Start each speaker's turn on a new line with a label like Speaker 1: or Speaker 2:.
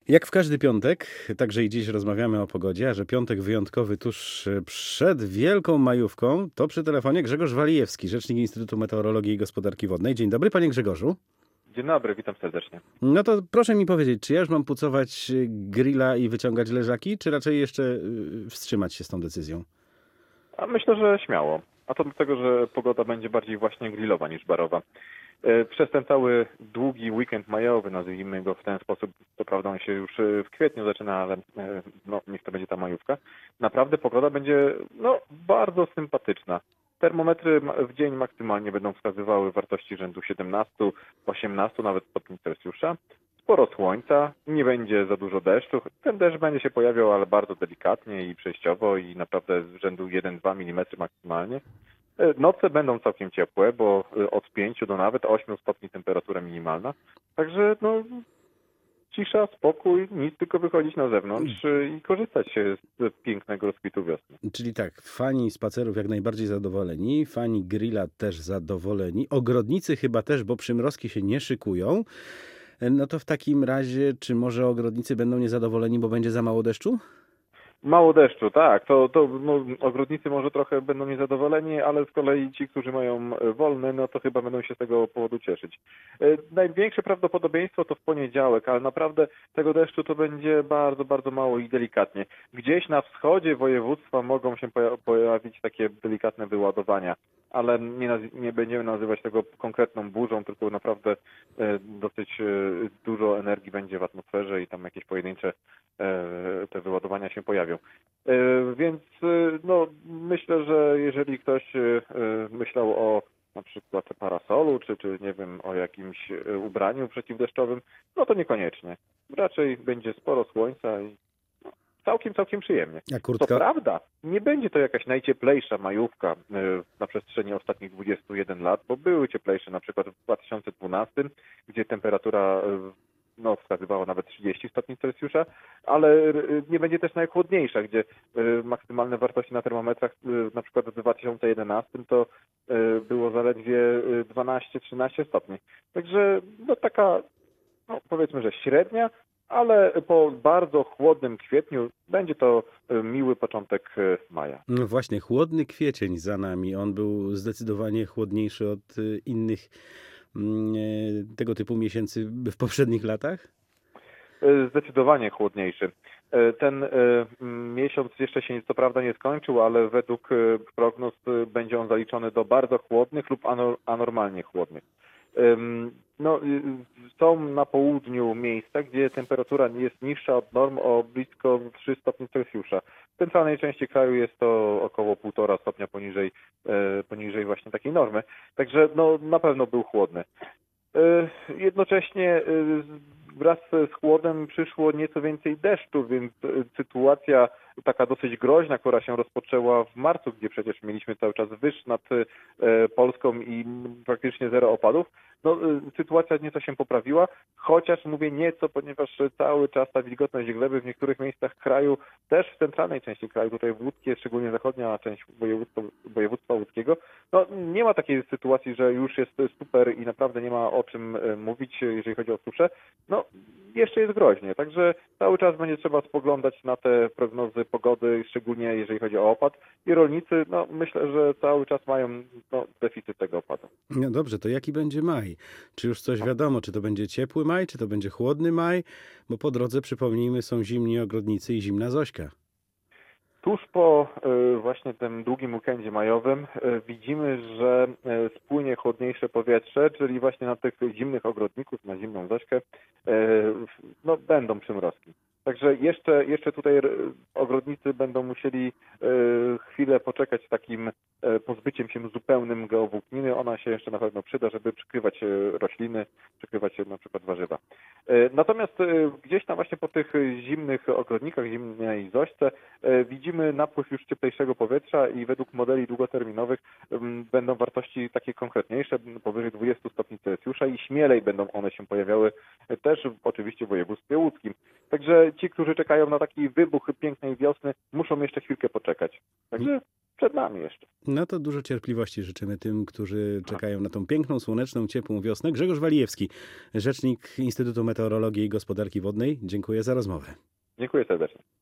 Speaker 1: Jak w każdy piątek, także i dziś rozmawiamy o pogodzie, a że piątek wyjątkowy tuż przed wielką majówką, to przy telefonie Grzegorz Walijewski, rzecznik Instytutu Meteorologii i Gospodarki Wodnej. Dzień dobry, panie Grzegorzu.
Speaker 2: Dzień dobry, witam serdecznie.
Speaker 1: No to proszę mi powiedzieć, czy ja już mam pucować grilla i wyciągać leżaki, czy raczej jeszcze wstrzymać się z tą decyzją?
Speaker 2: A myślę, że śmiało. A to dlatego, że pogoda będzie bardziej właśnie grillowa niż barowa. Przez ten cały długi weekend majowy, nazwijmy go w ten sposób, to prawda on się już w kwietniu zaczyna, ale no, niech to będzie ta majówka, naprawdę pogoda będzie bardzo sympatyczna. Termometry w dzień maksymalnie będą wskazywały wartości rzędu 17, 18 nawet stopni Celsjusza. Sporo słońca, nie będzie za dużo deszczu. Ten deszcz będzie się pojawiał, ale bardzo delikatnie i przejściowo i naprawdę z rzędu 1-2 mm maksymalnie. Noce będą całkiem ciepłe, bo od 5 do nawet 8 stopni temperatura minimalna. Także cisza, spokój, nic, tylko wychodzić na zewnątrz i korzystać z pięknego rozkwitu wiosny.
Speaker 1: Czyli tak, fani spacerów jak najbardziej zadowoleni, fani grilla też zadowoleni, ogrodnicy chyba też, bo przymrozki się nie szykują. No to w takim razie, czy może ogrodnicy będą niezadowoleni, bo będzie za mało deszczu?
Speaker 2: Mało deszczu, tak. Ogrodnicy może trochę będą niezadowoleni, ale z kolei ci, którzy mają wolny, no to chyba będą się z tego powodu cieszyć. Największe prawdopodobieństwo to w poniedziałek, ale naprawdę tego deszczu to będzie bardzo, bardzo mało i delikatnie. Gdzieś na wschodzie województwa mogą się pojawić takie delikatne wyładowania, ale nie będziemy nazywać tego konkretną burzą, tylko naprawdę dosyć dużo energii będzie w atmosferze i tam jakieś pojedyncze te wyładowania się pojawią. Więc myślę, że jeżeli ktoś myślał o na przykład parasolu, czy nie wiem, o jakimś ubraniu przeciwdeszczowym, no to niekoniecznie. Raczej będzie sporo słońca i całkiem przyjemnie.
Speaker 1: A kurtka?
Speaker 2: Co prawda, nie będzie to jakaś najcieplejsza majówka na przestrzeni ostatnich 21 lat, bo były cieplejsze, na przykład w 2012, gdzie temperatura wskazywała nawet 30 stopni Celsjusza, ale nie będzie też najchłodniejsza, gdzie maksymalne wartości na termometrach na przykład w 2011 to było zaledwie 12-13 stopni. Także taka powiedzmy, że średnia, ale po bardzo chłodnym kwietniu będzie to miły początek maja.
Speaker 1: No właśnie, chłodny kwiecień za nami. On był zdecydowanie chłodniejszy od innych tego typu miesięcy w poprzednich latach?
Speaker 2: Zdecydowanie chłodniejszy. Ten miesiąc jeszcze się co prawda nie skończył, ale według prognoz będzie on zaliczony do bardzo chłodnych lub anormalnie chłodnych. Są na południu miejsca, gdzie temperatura jest niższa od norm o blisko 3 stopni Celsjusza. W centralnej części kraju jest to około 1,5 stopnia poniżej właśnie takiej normy. Także na pewno był chłodny. Jednocześnie wraz z chłodem przyszło nieco więcej deszczu, więc sytuacja taka dosyć groźna, która się rozpoczęła w marcu, gdzie przecież mieliśmy cały czas wyż nad Polską i praktycznie zero opadów, sytuacja nieco się poprawiła, chociaż mówię nieco, ponieważ cały czas ta wilgotność gleby w niektórych miejscach kraju, też w centralnej części kraju, tutaj w Łódzkie, szczególnie zachodnia część województwa łódzkiego, nie ma takiej sytuacji, że już jest super i naprawdę nie ma o czym mówić, jeżeli chodzi o suszę. Jeszcze jest groźnie, także cały czas będzie trzeba spoglądać na te prognozy pogody, szczególnie jeżeli chodzi o opad i rolnicy, myślę, że cały czas mają deficyt tego opadu.
Speaker 1: No dobrze, to jaki będzie maj? Czy już coś wiadomo, czy to będzie ciepły maj, czy to będzie chłodny maj? Bo po drodze, przypomnijmy, są zimni ogrodnicy i zimna Zośka.
Speaker 2: Tuż po właśnie tym długim weekendzie majowym widzimy, że spłynie chłodniejsze powietrze, czyli właśnie na tych zimnych ogrodników, na zimną Zośkę będą przymrozki. Także jeszcze tutaj ogrodnicy będą musieli chwilę poczekać z takim pozbyciem się zupełnym geowłókniny. Ona się jeszcze na pewno przyda, żeby przykrywać rośliny, przykrywać na przykład warzywa. Natomiast gdzieś tam właśnie po tych zimnych ogrodnikach, zimnej Zośce widzimy napływ już cieplejszego powietrza i według modeli długoterminowych będą wartości takie konkretniejsze, powyżej 20 stopni Celsjusza i śmielej będą one się pojawiały też oczywiście w województwie łódzkim. Także ci, którzy czekają na taki wybuch pięknej wiosny, muszą jeszcze chwilkę poczekać. Także przed nami jeszcze.
Speaker 1: No to dużo cierpliwości życzymy tym, którzy czekają na tą piękną, słoneczną, ciepłą wiosnę. Grzegorz Walijewski, rzecznik Instytutu Meteorologii i Gospodarki Wodnej. Dziękuję za rozmowę.
Speaker 2: Dziękuję serdecznie.